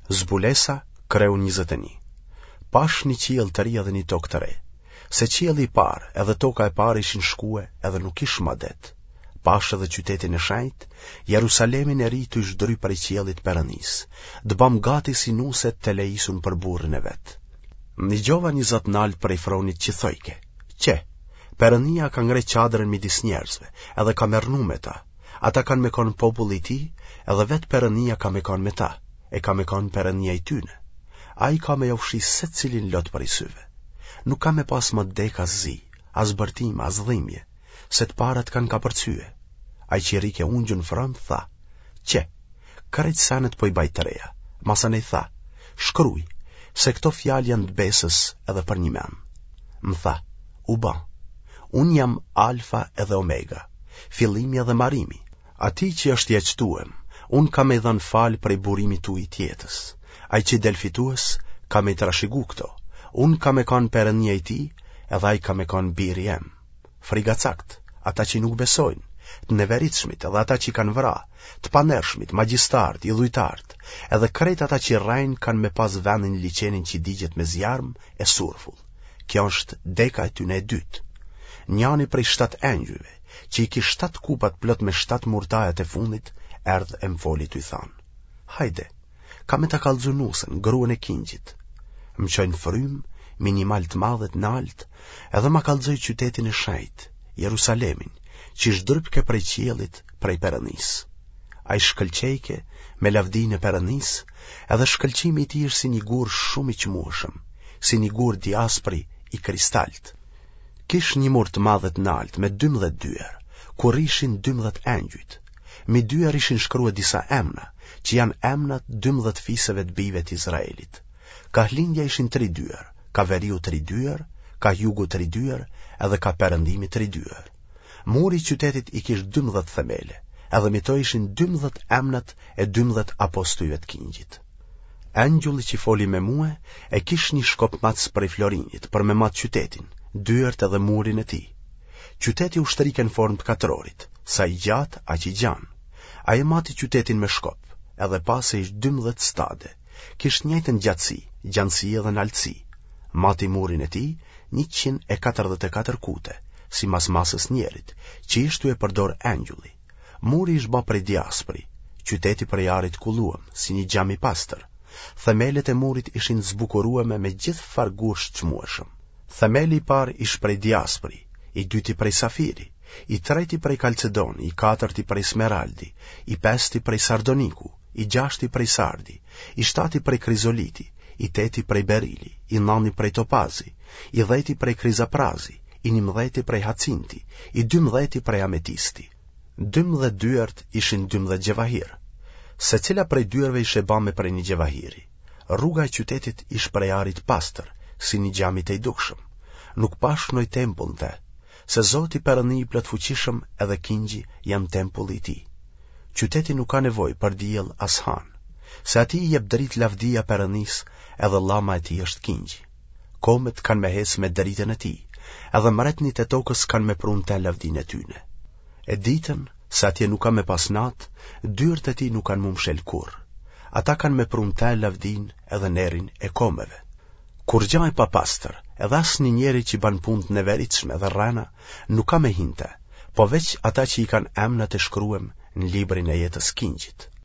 Zbulesa, kreu 21. Pash një qiell të ri edhe një tokë të re. Se qielli i parë edhe toka e parë ishin shkue edhe nuk ish më det. Pash edhe qytetin e shenjtë, Jerusalemin e ri të zhdry prej qiellit perëndis, dbam gati si nuset të lejisun për burrin e vet. Një gjova një zot nalt prej fronit që thojke, që, Perëndia ka ngre qadrën midis njerëzve, edhe ka merrnu me ta. Ata kanë me kon populli i tij, edhe vet Perëndia ka me kon me ta, e ka me kon Perëndia i tyne. Ai ka me ofshi secilin lot për i syve. Nuk ka me pas më dek as zi, as bërtim, as dhimbje, se të parat kanë ka përcye. Ai që rike ungjën front tha, që, krejt sanet po i baj të reja, masan e tha, shkruj, se këto fjalë janë të besës edhe për një men. Më tha, u ba, unë jam alfa edhe omega, fillimi edhe marimi, ati që është jaqtuem, unë ka me dhën falë prej burimit tu i tjetës, ai që del fitues, ka me trashigu këto, unë ka me kon Perëndia i tij, edhe ai ka me kon biri em. Frigacakt, ata që nuk besojnë, të neveritshmit edhe ata që kanë vra, të panershmit, magjistart, idhujtart, edhe krejt ata që rrajnë kanë me pas vendin liçenin që digjet me zjarm e surfull. Kjo është deka e tyne e dytë. Njani prej 7 engjëve, që i ki 7 kupat plot me 7 murtajat e fundit, erdh e m'foli t'u than. Hajde, ka me ta kallzu nusën, gruën e kingjit. Më qojnë frym, minimal të madhet nalt, edhe ma kallzoj qytetin e shenjtë, Jerusalemin, që shdrypke prej qiellit, prej Perëndis. Ai shkëlqejke me lavdinë e Perëndis, edhe shkëlqimi i tij është si një gur shumë i qmueshëm, si një gur diaspri i kristalt. Kish një mur të madhet nalt me 12 dyer, kur ishin 12 engjujt. Mi dyer ishin shkruar disa emna, që janë emnat 12 fisëve të bijve të Izraelit. Ka lindja ishin 3 dyer, ka veriu 3 dyer, ka jugu 3 dyer, edhe ka perëndimi 3 dyer. Muri i qytetit i kish 12 themele, edhe me to ishin 12 emnat e 12 apostujve të kingjit. Engjulli që foli me mua e kish një shkop mac prej Florinit për me mat qytetin, dyert edhe murin e tij. Qyteti ushtërike në formë të katrorit, sa i gjatë aq i gjan. Ai mati qytetin me shkop, edhe pas e ish 12 stade, kish njëjtën gjatësi, gjanësi edhe naltësi. Mati murin e tij 144 kute, si mas masës njerit, që ishtu e përdor engjulli. Muri ish ba prej diaspri, qyteti prej arit kulluam, si një gjam i pastër. Themelet e murit ishin zbukurueme me gjithë fargush çmueshëm. Themeli i parë ish prej diaspri, i dyti prej safiri, i treti prej kalcedoni, i katërti prej smeraldi, i pesti prej sardoniku, i gjashti prej sardi, i shtati prej krizoliti, i teti prej berili, i nani prej topazi, i 10 prej krizaprazi, i 11 prej hacinti, i 12 prej ametisti. 12 dyert ishin 12 gjevahir. Se cila prej dyerve ishe bame prej një gjevahiri. Rruga e qytetit ish prej arit pastër, si një gjamit e i dukshëm. Nuk pashnoj tempull në te, se Zoti Perëndi i plotfuqishëm edhe kingji janë tempulli i tij. Qyteti nuk ka nevojë për diell as han, se atij i jep drit lavdia Perëndis, edhe llama e tij është kingji. Komet kanë me hes me dritën e tij, edhe mretnit e tokës kanë me prunte lavdinë e tyne. E ditën, se atje nuk ka me pas natë, dyert e tij nuk kanë mu mshel kurr. Ata kanë me prunte lavdinë edhe nerin e komeve. Kur gjaj pa pastër, edhe as një njeri që ban punë të neveritshme dhe rrana, nuk ka me hinte, po veç ata që i kanë emnat e shkruem në librin e jetës kingjit.